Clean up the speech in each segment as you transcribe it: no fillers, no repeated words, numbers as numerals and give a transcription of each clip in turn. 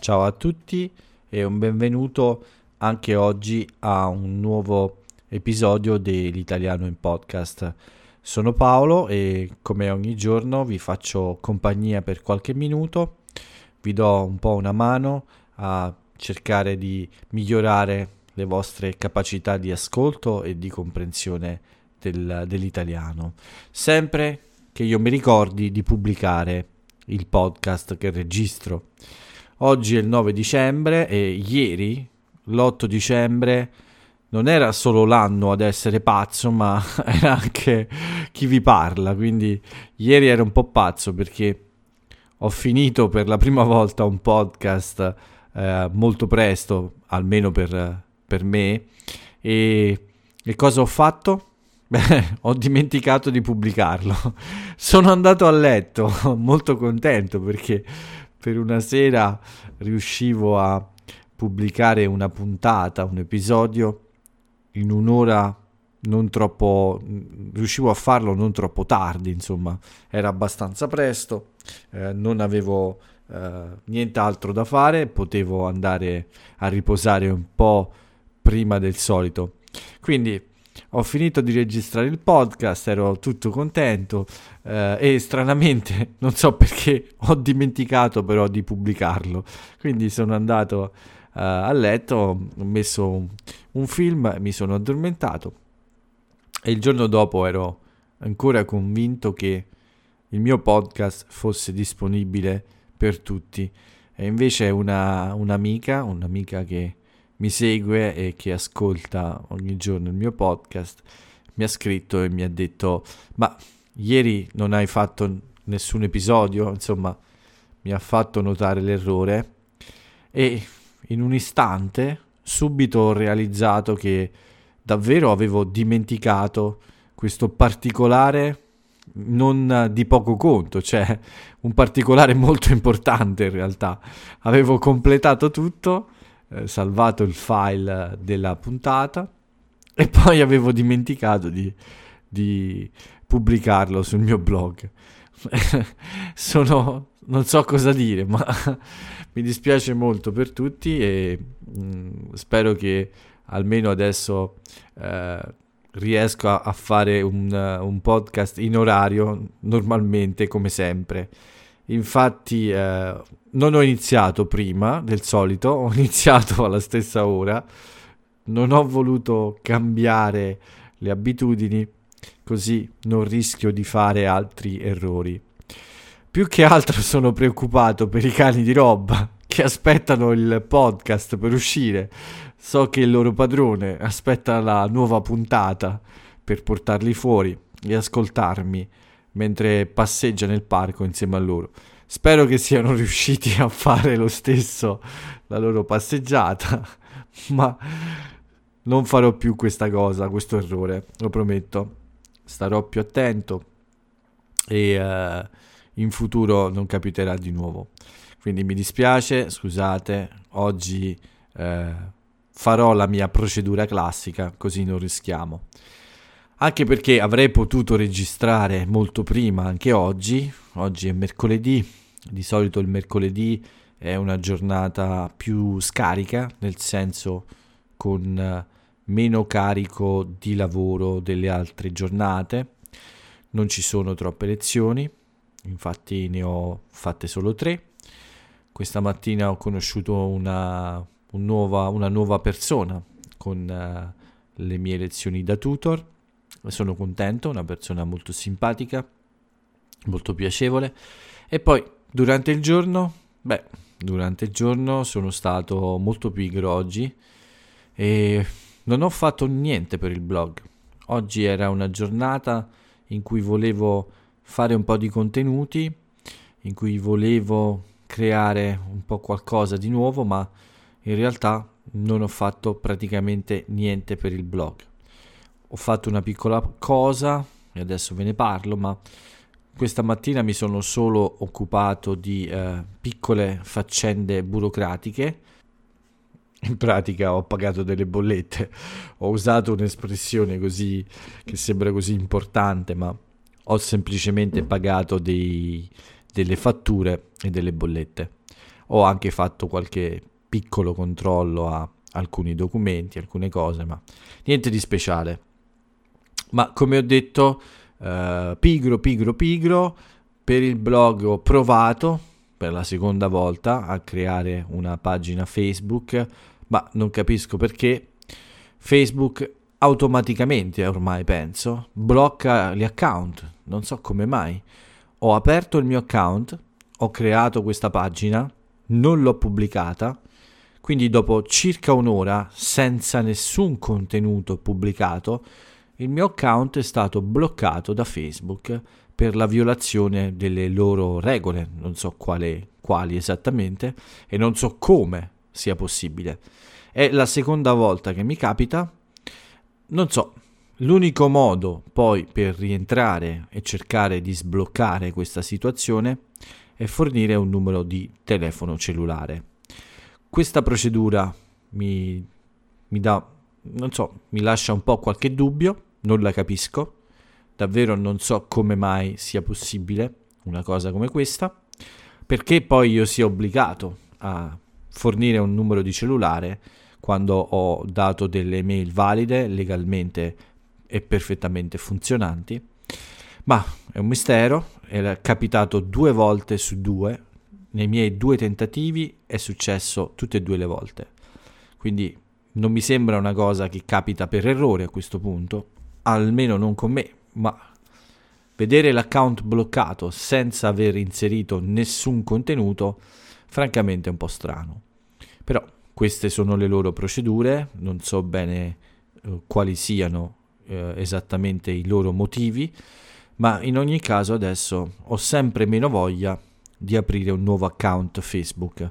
Ciao a tutti e un benvenuto anche oggi a un nuovo episodio dell'Italiano in Podcast. Sono Paolo e come ogni giorno vi faccio compagnia per qualche minuto, vi do un po' una mano a cercare di migliorare le vostre capacità di ascolto e di comprensione dell'italiano. Sempre che io mi ricordi di pubblicare il podcast che registro. Oggi è il 9 dicembre e ieri, l'8 dicembre, non era solo l'anno ad essere pazzo, ma era anche chi vi parla. Quindi ieri era un po' pazzo perché ho finito per la prima volta un podcast molto presto, almeno per me. E cosa ho fatto? Beh, ho dimenticato di pubblicarlo. Sono andato a letto molto contento perché per una sera riuscivo a pubblicare una puntata, un episodio in un'ora non troppo, riuscivo a farlo non troppo tardi, insomma, era abbastanza presto, non avevo nient'altro da fare, potevo andare a riposare un po' prima del solito. Quindi ho finito di registrare il podcast, ero tutto contento e stranamente, non so perché, ho dimenticato però di pubblicarlo. Quindi sono andato a letto, ho messo un film, mi sono addormentato e il giorno dopo ero ancora convinto che il mio podcast fosse disponibile per tutti. E invece un'amica che mi segue e che ascolta ogni giorno il mio podcast, mi ha scritto e mi ha detto: ma ieri non hai fatto nessun episodio? Insomma, mi ha fatto notare l'errore e in un istante subito ho realizzato che davvero avevo dimenticato questo particolare non di poco conto, cioè un particolare molto importante in realtà. Avevo completato tutto, salvato il file della puntata e poi avevo dimenticato di pubblicarlo sul mio blog. Non so cosa dire, ma mi dispiace molto per tutti e spero che almeno adesso riesco a fare un podcast in orario normalmente come sempre. Infatti non ho iniziato prima del solito, ho iniziato alla stessa ora, non ho voluto cambiare le abitudini, così non rischio di fare altri errori. Più che altro sono preoccupato per i cani di roba che aspettano il podcast per uscire. So che il loro padrone aspetta la nuova puntata per portarli fuori e ascoltarmi mentre passeggia nel parco insieme a loro. Spero che siano riusciti a fare lo stesso la loro passeggiata, ma non farò più questa cosa, questo errore, lo prometto. Starò più attento e in futuro non capiterà di nuovo. Quindi mi dispiace, scusate, oggi farò la mia procedura classica, così non rischiamo. Anche perché avrei potuto registrare molto prima anche oggi. Oggi è mercoledì, di solito il mercoledì è una giornata più scarica, nel senso con meno carico di lavoro delle altre giornate. Non ci sono troppe lezioni, infatti ne ho fatte solo 3. Questa mattina ho conosciuto una nuova persona con le mie lezioni da tutor. Sono contento, una persona molto simpatica, molto piacevole. E poi durante il giorno sono stato molto pigro oggi e non ho fatto niente per il blog. Oggi era una giornata in cui volevo fare un po' di contenuti, in cui volevo creare un po' qualcosa di nuovo, ma in realtà non ho fatto praticamente niente per il blog. Ho fatto una piccola cosa e adesso ve ne parlo, ma questa mattina mi sono solo occupato di piccole faccende burocratiche. In pratica ho pagato delle bollette, ho usato un'espressione così che sembra così importante, ma ho semplicemente pagato delle fatture e delle bollette. Ho anche fatto qualche piccolo controllo a alcuni documenti, alcune cose, ma niente di speciale. Ma come ho detto, pigro, per il blog ho provato per la seconda volta a creare una pagina Facebook, ma non capisco perché Facebook automaticamente, ormai penso, blocca gli account, non so come mai. Ho aperto il mio account, ho creato questa pagina, non l'ho pubblicata, quindi dopo circa un'ora, senza nessun contenuto pubblicato, il mio account è stato bloccato da Facebook per la violazione delle loro regole, non so quali esattamente, e non so come sia possibile. È la seconda volta che mi capita, non so, l'unico modo poi per rientrare e cercare di sbloccare questa situazione è fornire un numero di telefono cellulare. Questa procedura mi dà, non so, mi lascia un po' qualche dubbio, non la capisco, davvero non so come mai sia possibile una cosa come questa, perché poi io sia obbligato a fornire un numero di cellulare quando ho dato delle mail valide, legalmente e perfettamente funzionanti, ma è un mistero, è capitato 2 volte su 2, nei miei 2 tentativi è successo tutte e 2 le volte, quindi non mi sembra una cosa che capita per errore a questo punto, almeno non con me, ma vedere l'account bloccato senza aver inserito nessun contenuto, francamente è un po' strano. Però queste sono le loro procedure, non so bene quali siano esattamente i loro motivi, ma in ogni caso adesso ho sempre meno voglia di aprire un nuovo account Facebook.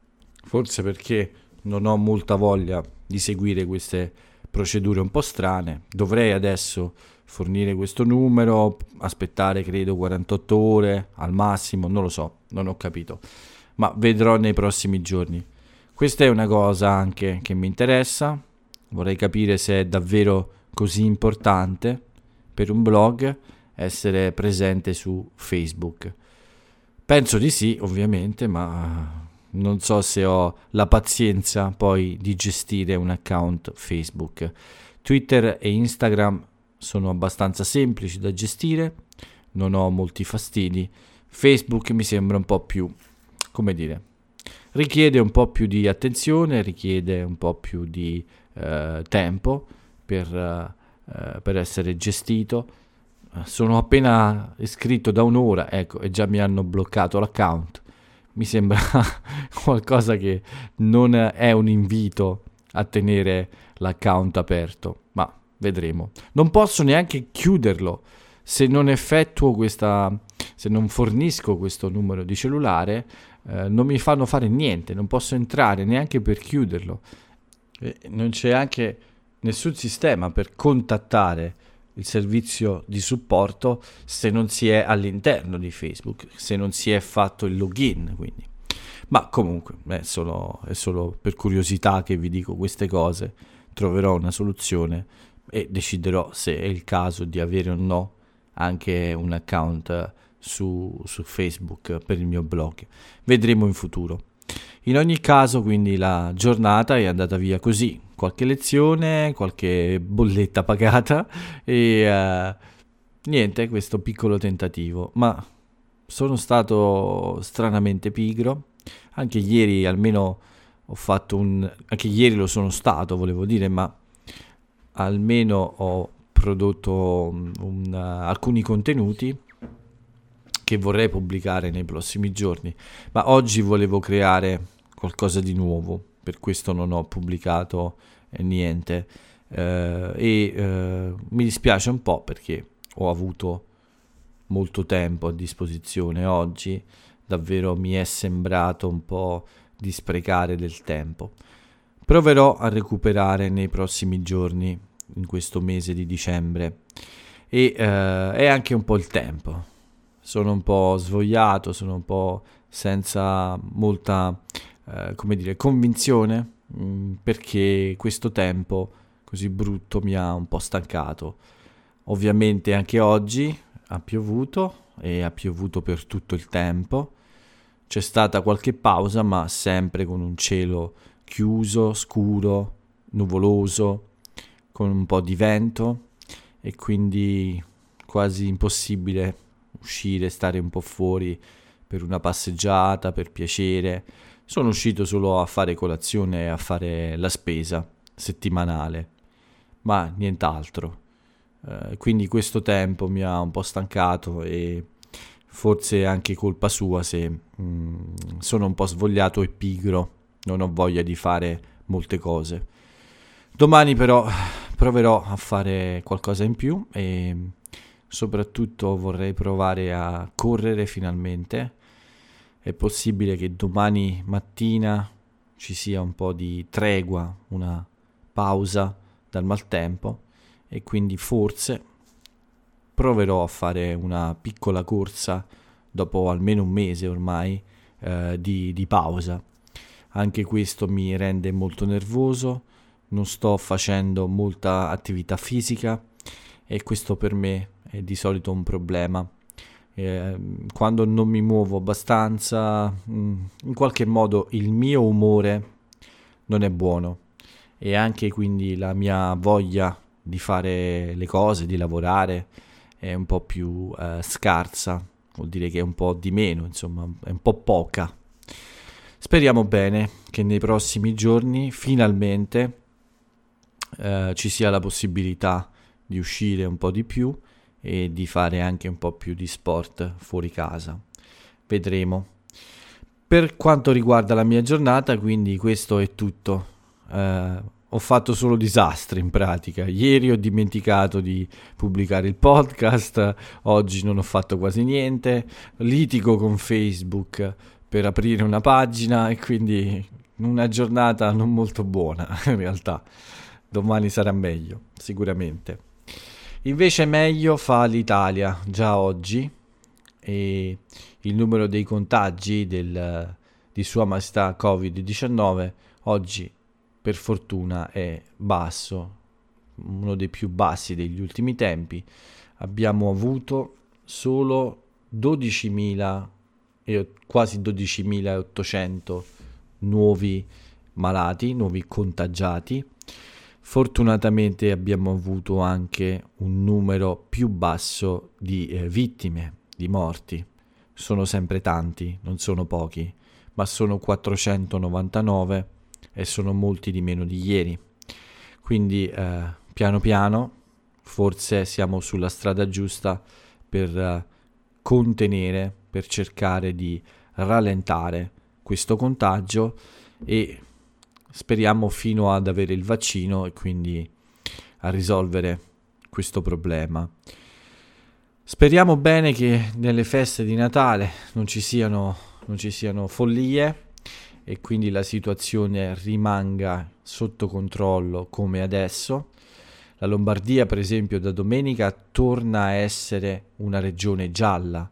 Forse perché non ho molta voglia di seguire queste procedure un po' strane. Dovrei adesso fornire questo numero, aspettare credo 48 ore al massimo, non lo so, non ho capito, ma vedrò nei prossimi giorni. Questa è una cosa anche che mi interessa, vorrei capire se è davvero così importante per un blog essere presente su Facebook. Penso di sì, ovviamente, ma non so se ho la pazienza poi di gestire un account Facebook. Twitter e Instagram sono abbastanza semplici da gestire, non ho molti fastidi. Facebook mi sembra un po' più, come dire, richiede un po' più di attenzione, richiede un po' più di tempo per essere gestito. Sono appena iscritto da un'ora, ecco, e già mi hanno bloccato l'account. Mi sembra qualcosa che non è un invito a tenere l'account aperto, ma vedremo. Non posso neanche chiuderlo se non effettuo se non fornisco questo numero di cellulare, non mi fanno fare niente, non posso entrare neanche per chiuderlo. Non c'è anche nessun sistema per contattare il servizio di supporto se non si è all'interno di Facebook, se non si è fatto il login, quindi. Ma comunque è solo per curiosità che vi dico queste cose. Troverò una soluzione e deciderò se è il caso di avere o no anche un account su Facebook per il mio blog. Vedremo in futuro. In ogni caso, quindi, la giornata è andata via così, qualche lezione, qualche bolletta pagata e niente, questo piccolo tentativo, ma sono stato stranamente pigro. Anche ieri almeno anche ieri lo sono stato, volevo dire, ma almeno ho prodotto alcuni contenuti che vorrei pubblicare nei prossimi giorni, ma oggi volevo creare qualcosa di nuovo, per questo non ho pubblicato niente mi dispiace un po' perché ho avuto molto tempo a disposizione oggi, davvero mi è sembrato un po' di sprecare del tempo. Proverò a recuperare nei prossimi giorni, in questo mese di dicembre, e è anche un po' il tempo. Sono un po' svogliato, sono un po' senza molta, convinzione, perché questo tempo così brutto mi ha un po' stancato. Ovviamente anche oggi ha piovuto e ha piovuto per tutto il tempo. c'è stata qualche pausa, ma sempre con un cielo chiuso, scuro, nuvoloso, con un po' di vento e quindi quasi impossibile uscire, stare un po' fuori per una passeggiata, per piacere. Sono uscito solo a fare colazione e a fare la spesa settimanale, ma nient'altro. Quindi questo tempo mi ha un po' stancato e forse è anche colpa sua se sono un po' svogliato e pigro, non ho voglia di fare molte cose. Domani però proverò a fare qualcosa in più e soprattutto vorrei provare a correre finalmente. È possibile che domani mattina ci sia un po' di tregua, una pausa dal maltempo e quindi forse proverò a fare una piccola corsa dopo almeno un mese ormai di pausa. Anche questo mi rende molto nervoso, non sto facendo molta attività fisica e questo per me è di solito un problema. Quando non mi muovo abbastanza, in qualche modo il mio umore non è buono e anche quindi la mia voglia di fare le cose, di lavorare è un po' più scarsa, vuol dire che è un po' di meno, insomma, è un po' poca. Speriamo bene che nei prossimi giorni finalmente ci sia la possibilità di uscire un po' di più e di fare anche un po' più di sport fuori casa. Vedremo. Per quanto riguarda la mia giornata, quindi questo è tutto. Ho fatto solo disastri in pratica. Ieri ho dimenticato di pubblicare il podcast, oggi non ho fatto quasi niente, litigo con Facebook per aprire una pagina e quindi una giornata non molto buona in realtà. Domani sarà meglio, sicuramente. Invece meglio fa l'Italia già oggi e il numero dei contagi di Sua Maestà Covid-19 oggi per fortuna è basso, uno dei più bassi degli ultimi tempi. Abbiamo avuto solo 12.000 e quasi 12.800 nuovi malati, nuovi contagiati. Fortunatamente abbiamo avuto anche un numero più basso di vittime, di morti. Sono sempre tanti, non sono pochi, ma sono 499 e sono molti di meno di ieri. Quindi piano piano forse siamo sulla strada giusta per contenere, per cercare di rallentare questo contagio e speriamo fino ad avere il vaccino e quindi a risolvere questo problema. Speriamo bene che nelle feste di Natale non ci siano follie e quindi la situazione rimanga sotto controllo come adesso. La Lombardia, per esempio, da domenica torna a essere una regione gialla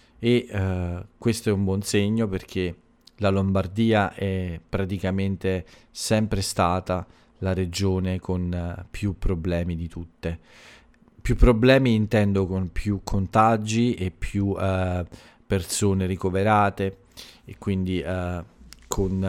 e questo è un buon segno perché la Lombardia è praticamente sempre stata la regione con più problemi di tutte. Più problemi intendo con più contagi e più persone ricoverate e quindi con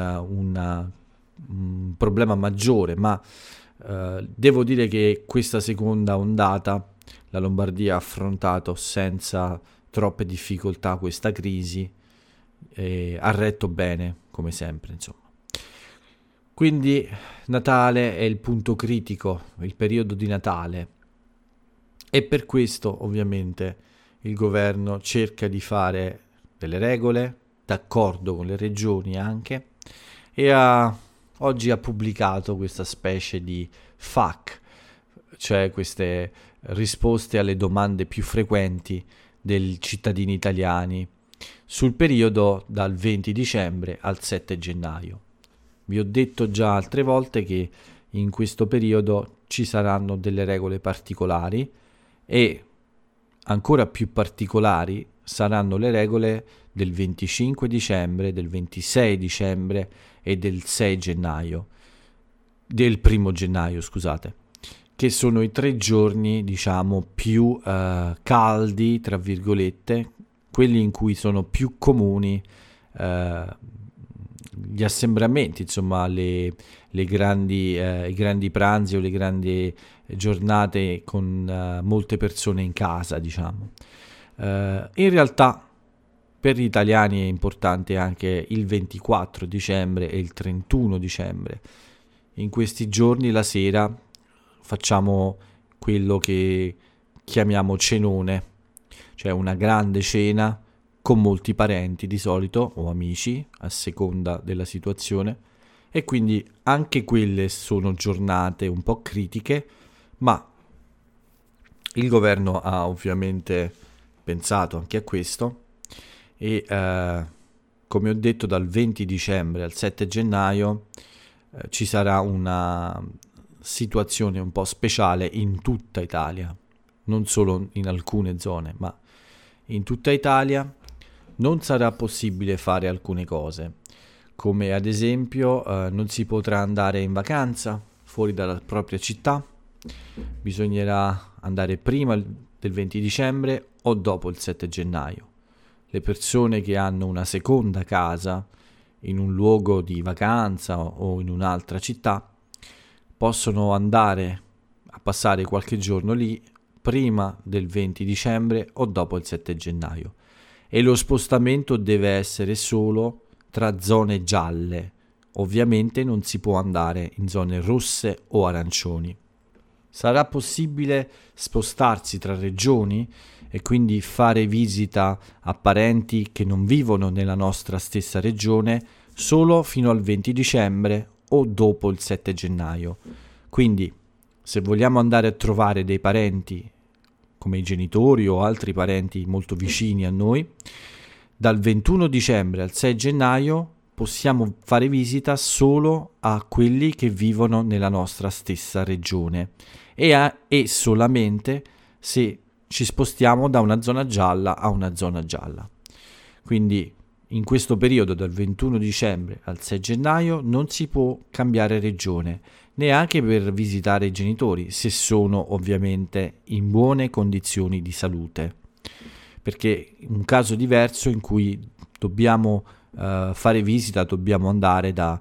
un problema maggiore, ma devo dire che questa seconda ondata la Lombardia ha affrontato senza troppe difficoltà questa crisi e ha retto bene come sempre, insomma. Quindi Natale è il punto critico, il periodo di Natale e per questo ovviamente il governo cerca di fare delle regole d'accordo con le regioni anche e oggi ha pubblicato questa specie di FAQ, cioè queste risposte alle domande più frequenti dei cittadini italiani sul periodo dal 20 dicembre al 7 gennaio. Vi ho detto già altre volte che in questo periodo ci saranno delle regole particolari e ancora più particolari saranno le regole del 25 dicembre, del 26 dicembre e del 6 gennaio, del 1 gennaio, scusate, che sono i 3 giorni, diciamo, più caldi, tra virgolette, quelli in cui sono più comuni gli assembramenti, insomma i grandi pranzi o le grandi giornate con molte persone in casa, diciamo. In realtà per gli italiani è importante anche il 24 dicembre e il 31 dicembre. In questi giorni la sera facciamo quello che chiamiamo cenone, cioè una grande cena con molti parenti di solito o amici a seconda della situazione, e quindi anche quelle sono giornate un po' critiche, ma il governo ha ovviamente pensato anche a questo e come ho detto dal 20 dicembre al 7 gennaio ci sarà una situazione un po' speciale in tutta Italia, non solo in alcune zone, ma in tutta Italia. Non sarà possibile fare alcune cose, come ad esempio non si potrà andare in vacanza fuori dalla propria città, bisognerà andare prima del 20 dicembre o dopo il 7 gennaio. Le persone che hanno una seconda casa in un luogo di vacanza o in un'altra città possono andare a passare qualche giorno lì prima del 20 dicembre o dopo il 7 gennaio. E lo spostamento deve essere solo tra zone gialle. Ovviamente non si può andare in zone rosse o arancioni. Sarà possibile spostarsi tra regioni e quindi fare visita a parenti che non vivono nella nostra stessa regione solo fino al 20 dicembre o dopo il 7 gennaio. Quindi, se vogliamo andare a trovare dei parenti come i genitori o altri parenti molto vicini a noi, dal 21 dicembre al 6 gennaio possiamo fare visita solo a quelli che vivono nella nostra stessa regione e solamente se ci spostiamo da una zona gialla a una zona gialla. Quindi in questo periodo dal 21 dicembre al 6 gennaio non si può cambiare regione, neanche per visitare i genitori, se sono ovviamente in buone condizioni di salute, perché un caso diverso in cui dobbiamo fare visita, dobbiamo andare da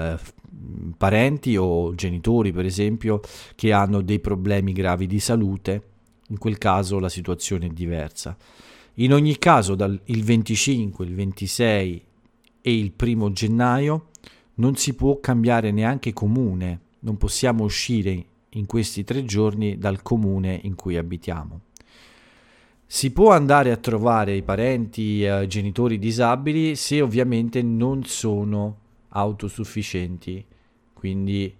parenti o genitori, per esempio, che hanno dei problemi gravi di salute. In quel caso la situazione è diversa. In ogni caso, il 25, il 26 e il 1 gennaio non si può cambiare neanche comune, non possiamo uscire in questi 3 giorni dal comune in cui abitiamo. Si può andare a trovare i parenti e genitori disabili se ovviamente non sono autosufficienti, quindi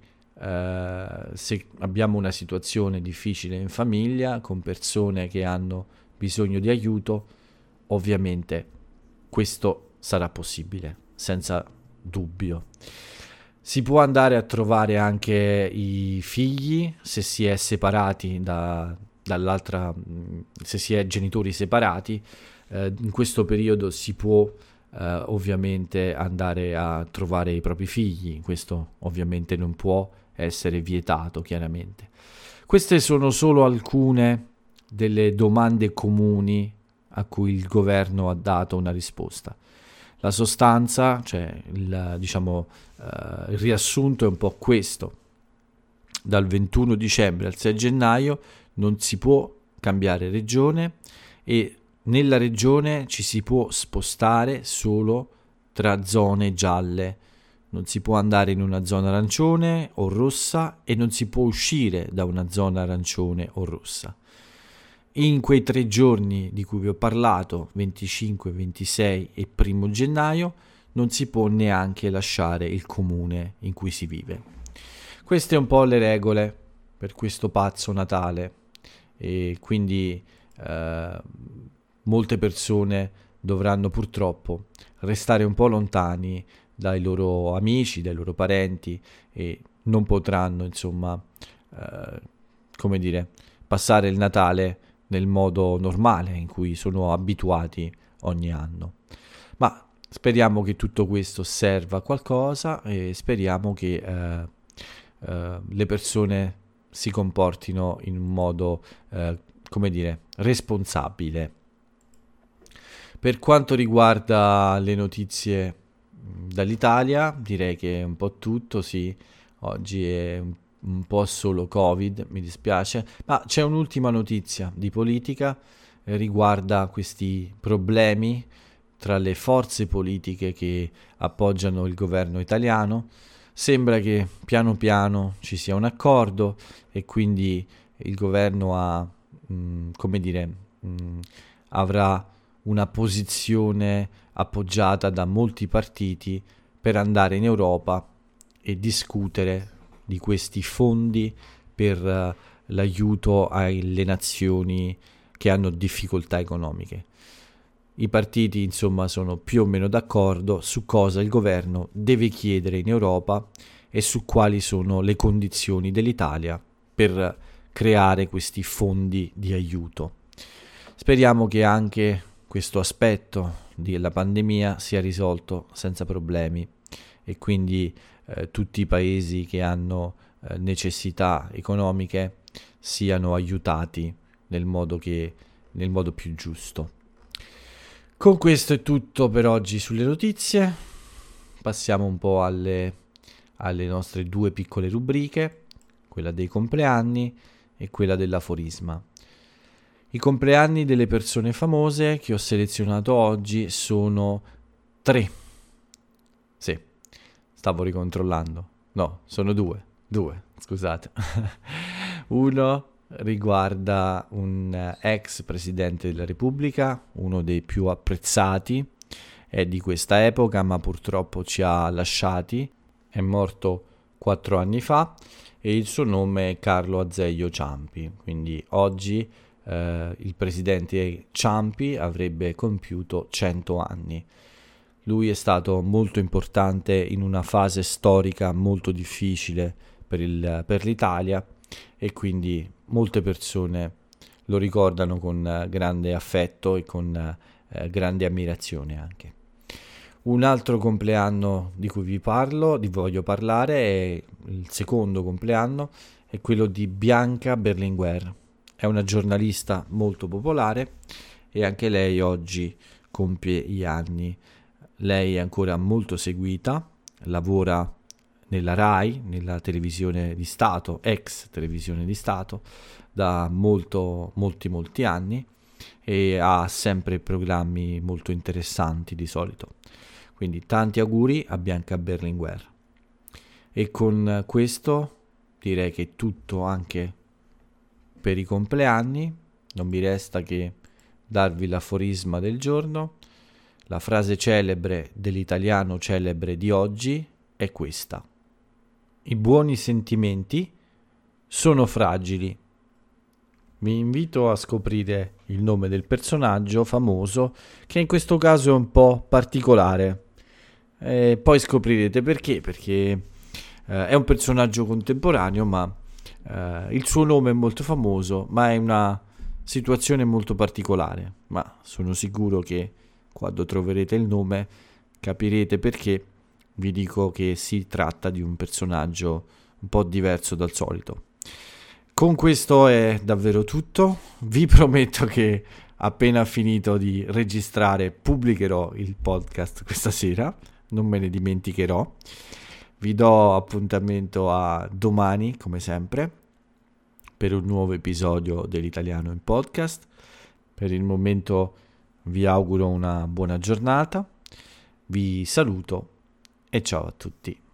se abbiamo una situazione difficile in famiglia con persone che hanno bisogno di aiuto, ovviamente questo sarà possibile, senza dubbio. Si può andare a trovare anche i figli se si è separati dall'altra, se si è genitori separati. In questo periodo si può ovviamente andare a trovare i propri figli, questo ovviamente non può essere vietato, chiaramente. Queste sono solo alcune delle domande comuni a cui il governo ha dato una risposta. La sostanza, cioè il riassunto è un po' questo. Dal 21 dicembre al 6 gennaio non si può cambiare regione e nella regione ci si può spostare solo tra zone gialle. Non si può andare in una zona arancione o rossa e non si può uscire da una zona arancione o rossa. In quei 3 giorni di cui vi ho parlato, 25, 26 e 1 gennaio, non si può neanche lasciare il comune in cui si vive. Queste un po' le regole per questo pazzo Natale e quindi molte persone dovranno purtroppo restare un po' lontani dai loro amici, dai loro parenti e non potranno, insomma, passare il Natale nel modo normale in cui sono abituati ogni anno. Ma speriamo che tutto questo serva a qualcosa e speriamo che le persone si comportino in un modo, responsabile. Per quanto riguarda le notizie dall'Italia, direi che è un po' tutto, sì, oggi è un po' solo Covid, mi dispiace, ma c'è un'ultima notizia di politica, riguarda questi problemi tra le forze politiche che appoggiano il governo italiano. Sembra che piano piano ci sia un accordo e quindi il governo avrà una posizione appoggiata da molti partiti per andare in Europa e discutere di questi fondi per l'aiuto alle nazioni che hanno difficoltà economiche. I partiti, insomma, sono più o meno d'accordo su cosa il governo deve chiedere in Europa e su quali sono le condizioni dell'Italia per creare questi fondi di aiuto. Speriamo che anche questo aspetto della pandemia sia risolto senza problemi e quindi tutti i paesi che hanno necessità economiche siano aiutati nel modo più giusto. Con questo è tutto per oggi sulle notizie. Passiamo un po' alle nostre due piccole rubriche, quella dei compleanni e quella dell'aforisma. I compleanni delle persone famose che ho selezionato oggi sono 3. Sì, stavo ricontrollando. No, sono 2, scusate. Uno riguarda un ex presidente della Repubblica, uno dei più apprezzati, è di questa epoca ma purtroppo ci ha lasciati, è morto 4 anni fa e il suo nome è Carlo Azeglio Ciampi, quindi oggi il presidente Ciampi avrebbe compiuto 100 anni. Lui è stato molto importante in una fase storica molto difficile per l'Italia e quindi molte persone lo ricordano con grande affetto e con grande ammirazione anche. Un altro compleanno di cui vi voglio parlare, è il secondo compleanno, è quello di Bianca Berlinguer. È una giornalista molto popolare e anche lei oggi compie gli anni. Lei è ancora molto seguita, lavora nella RAI, nella televisione di Stato, ex televisione di Stato, da molti anni e ha sempre programmi molto interessanti di solito. Quindi tanti auguri a Bianca Berlinguer. E con questo direi che è tutto anche per i compleanni. Non mi resta che darvi l'aforisma del giorno. La frase celebre dell'italiano celebre di oggi è questa: i buoni sentimenti sono fragili. Vi invito a scoprire il nome del personaggio famoso, che in questo caso è un po' particolare. Poi scoprirete perché è un personaggio contemporaneo, ma il suo nome è molto famoso, ma è una situazione molto particolare. Ma sono sicuro che quando troverete il nome capirete perché vi dico che si tratta di un personaggio un po' diverso dal solito. Con questo è davvero tutto. Vi prometto che appena finito di registrare pubblicherò il podcast questa sera, non me ne dimenticherò. Vi do appuntamento a domani, come sempre, per un nuovo episodio dell'Italiano in Podcast. Per il momento vi auguro una buona giornata, vi saluto e ciao a tutti.